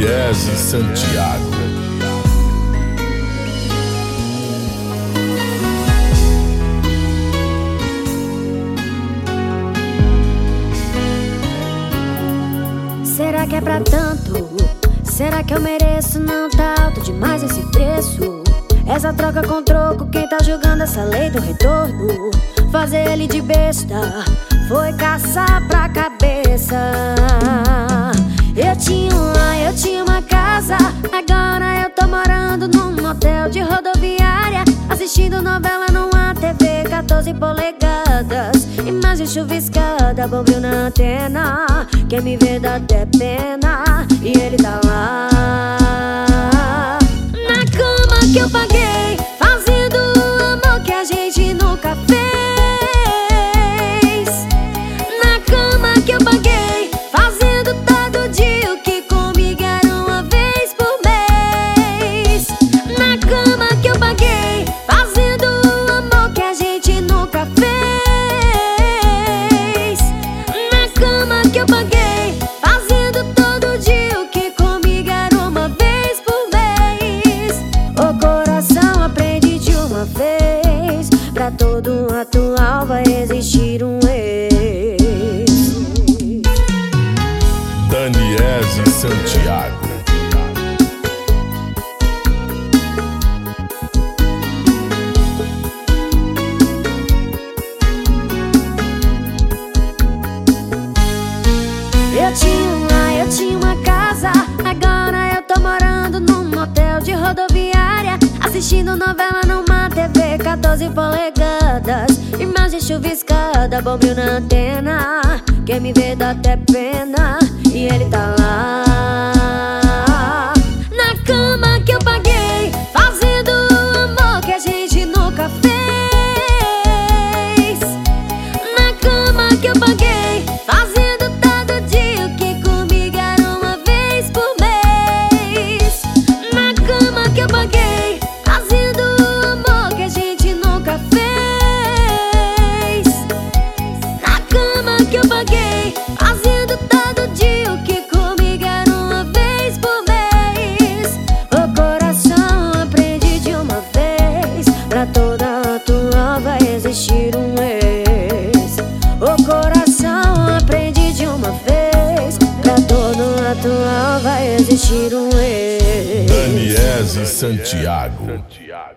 Daniese Santiago. Será que é pra tanto? Será que eu mereço? Não tá alto demais esse preço? Essa troca com troco, quem tá julgando essa lei do retorno? Fazer ele de besta foi caçar pra cabeça. Eu tinha uma casa, agora eu tô morando num hotel de rodoviária, assistindo novela numa TV 14 polegadas, imagem chuviscada, bombril na antena. Quem me vê dá até pena, e ele tá lá na cama que eu paguei, fazendo o amor que a gente nunca fez. Na cama que eu paguei, fazendo todo dia o que comigo era uma vez por mês. Na cama que eu paguei, fazendo o amor que a gente nunca fez. Na cama que eu paguei, fazendo todo dia o que comigo era uma vez por mês. O coração aprende de uma vez, pra todo atual vai existir um ex. Daniese Santiago. Eu tinha uma casa, agora eu tô morando num motel de rodoviária, assistindo novela numa TV 14 polegadas, imagem chuviscada, bombril na antena. Quem me vê dá até pena, e ele tá lá na cama que eu paguei, fazendo o amor que a gente nunca fez. Na cama que eu paguei, fazendo todo dia o que comigo era uma vez por mês. Na cama que eu paguei, fazendo o amor que a gente nunca fez. Na cama que eu paguei, fazendo todo dia o que comigo era uma vez por mês. O coração aprende de uma vez, pra toda atual vai existir um ex. O coração aprende de uma vez, pra todo atual vai existir um ex. Daniese Santiago.